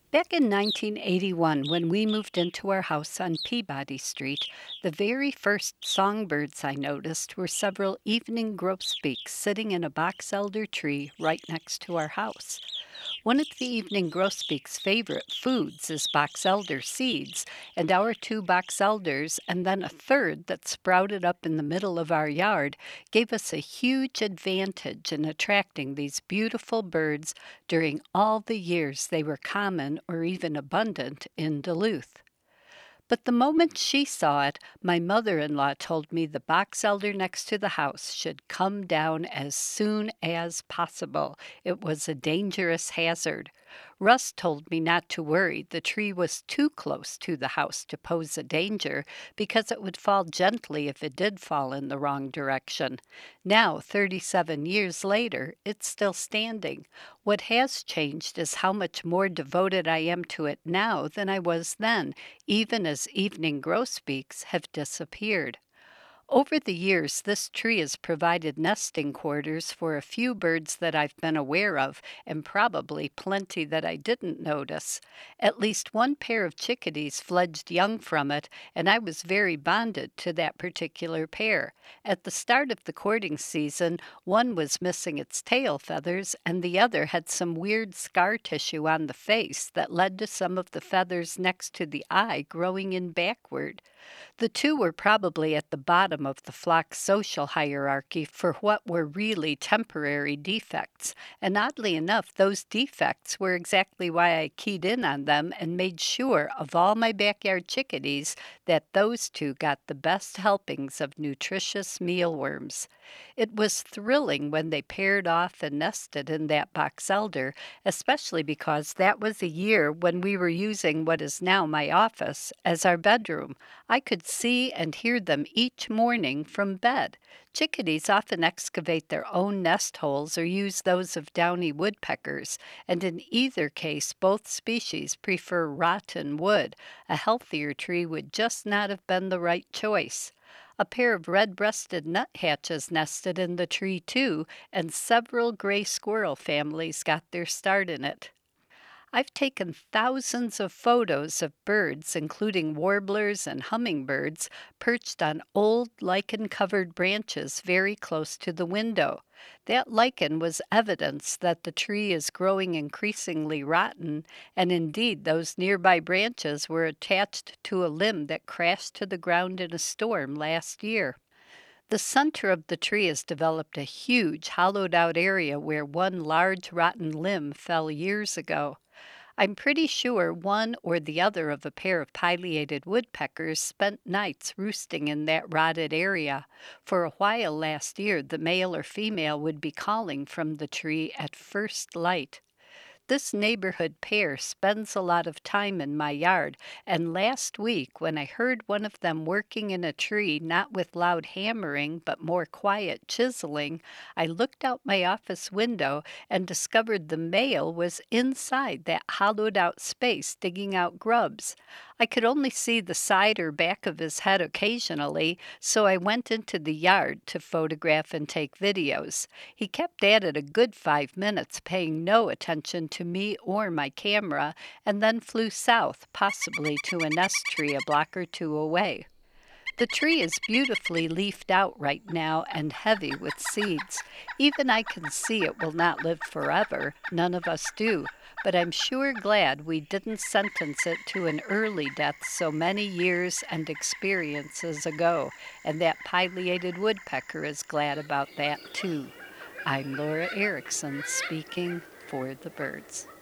Back in 1981, when we moved into our house on Peabody Street, the very first songbirds I noticed were several evening grosbeaks sitting in a box elder tree right next to our house. One of the evening grosbeak's favorite foods is box elder seeds, and our two box elders, and then a third that sprouted up in the middle of our yard, gave us a huge advantage in attracting these beautiful birds during all the years they were common or even abundant in Duluth. But the moment she saw it, my mother in law told me the box elder next to the house should come down as soon as possible. It was a dangerous hazard. Russ told me not to worry. The tree was too close to the house to pose a danger because it would fall gently if it did fall in the wrong direction. Now, 37 years later, it's still standing. What has changed is how much more devoted I am to it now than I was then, even as evening grosbeaks have disappeared. Over the years, this tree has provided nesting quarters for a few birds that I've been aware of, and probably plenty that I didn't notice. At least one pair of chickadees fledged young from it, and I was very bonded to that particular pair. At the start of the courting season, one was missing its tail feathers, and the other had some weird scar tissue on the face that led to some of the feathers next to the eye growing in backward. The two were probably at the bottom of the flock's social hierarchy for what were really temporary defects, and oddly enough, those defects were exactly why I keyed in on them and made sure of all my backyard chickadees that those two got the best helpings of nutritious mealworms. It was thrilling when they paired off and nested in that box elder, especially because that was a year when we were using what is now my office as our bedroom. I could see and hear them each morning from bed. Chickadees often excavate their own nest holes or use those of downy woodpeckers, and in either case, both species prefer rotten wood. A healthier tree would just not have been the right choice. A pair of red-breasted nuthatches nested in the tree, too, and several gray squirrel families got their start in it. I've taken thousands of photos of birds, including warblers and hummingbirds, perched on old lichen covered branches very close to the window. That lichen was evidence that the tree is growing increasingly rotten, and indeed, those nearby branches were attached to a limb that crashed to the ground in a storm last year. The center of the tree has developed a huge hollowed out area where one large rotten limb fell years ago. I'm pretty sure one or the other of a pair of pileated woodpeckers spent nights roosting in that rotted area. For a while last year, the male or female would be calling from the tree at first light. This neighborhood pair spends a lot of time in my yard, and last week, when I heard one of them working in a tree, not with loud hammering, but more quiet chiseling, I looked out my office window and discovered the male was inside that hollowed out space digging out grubs. I could only see the side or back of his head occasionally, so I went into the yard to photograph and take videos. He kept at it a good 5 minutes, paying no attention to me or my camera, and then flew south, possibly to a nest tree a block or two away. The tree is beautifully leafed out right now and heavy with seeds. Even I can see it will not live forever. None of us do. But I'm sure glad we didn't sentence it to an early death so many years and experiences ago. And that pileated woodpecker is glad about that too. I'm Laura Erickson speaking for the birds.